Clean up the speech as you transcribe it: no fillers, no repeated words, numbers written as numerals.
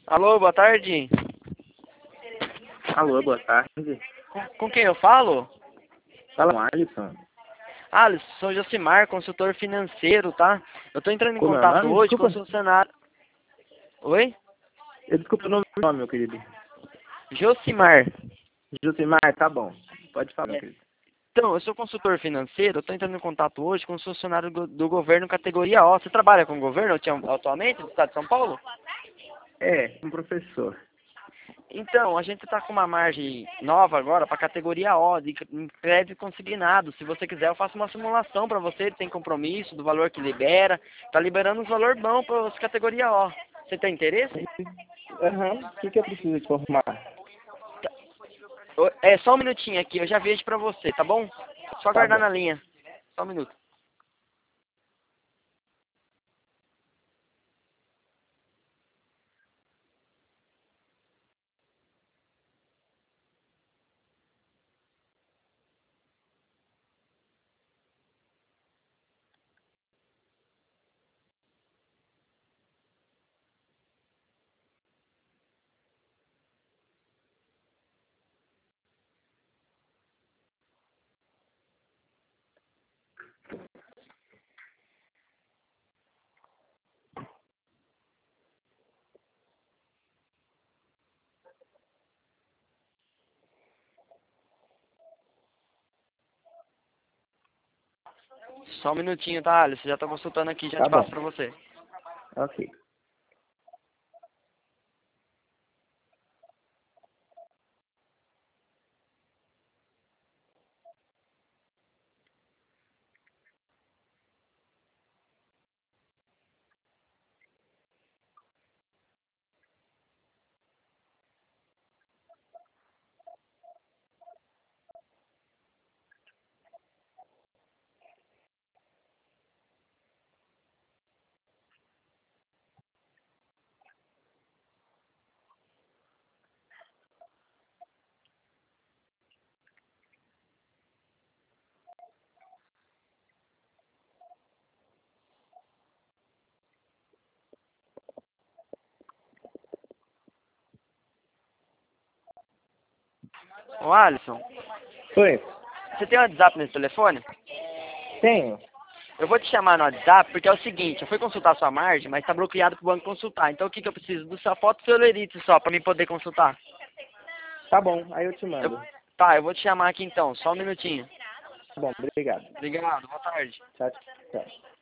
Alô, boa tarde. Alô, boa tarde. Com quem eu falo? Fala com Alisson. Alisson, sou Josimar, consultor financeiro, tá? Eu tô entrando em Como é o contato nome? hoje com o Desculpa. funcionário... Oi? Desculpa o nome, meu querido. Josimar. Josimar, tá bom. Pode falar, meu É. querido. Então, eu sou consultor financeiro, eu tô entrando em contato hoje com o funcionário do governo categoria O. Você trabalha com o governo atualmente, do estado de São Paulo? Um professor. Então, a gente está com uma margem nova agora para categoria O, de crédito consignado. Se você quiser, eu faço uma simulação para você, tem compromisso do valor que libera. Está liberando um valor bom para as categoria O. Você tem interesse? O que eu preciso informar? É só um minutinho aqui, eu já vejo para você, tá bom? Só Tá aguardar bom. na linha. Só um minuto. Só um minutinho, tá, Alisson? Já tô consultando aqui, já Tá te bom. passo para você. Ok. Ô, Alisson, Oi. você tem um WhatsApp nesse telefone? Tenho. Eu vou te chamar no WhatsApp porque é o seguinte, eu fui consultar sua margem, mas está bloqueado pro banco consultar. Então o que eu preciso? Do sua foto e seu lerite só, para mim poder consultar. Tá bom, aí eu te Eu- mando. Tá, eu vou te chamar aqui então, só um minutinho. Tá bom, obrigado. Obrigado, boa tarde. Tchau, tchau.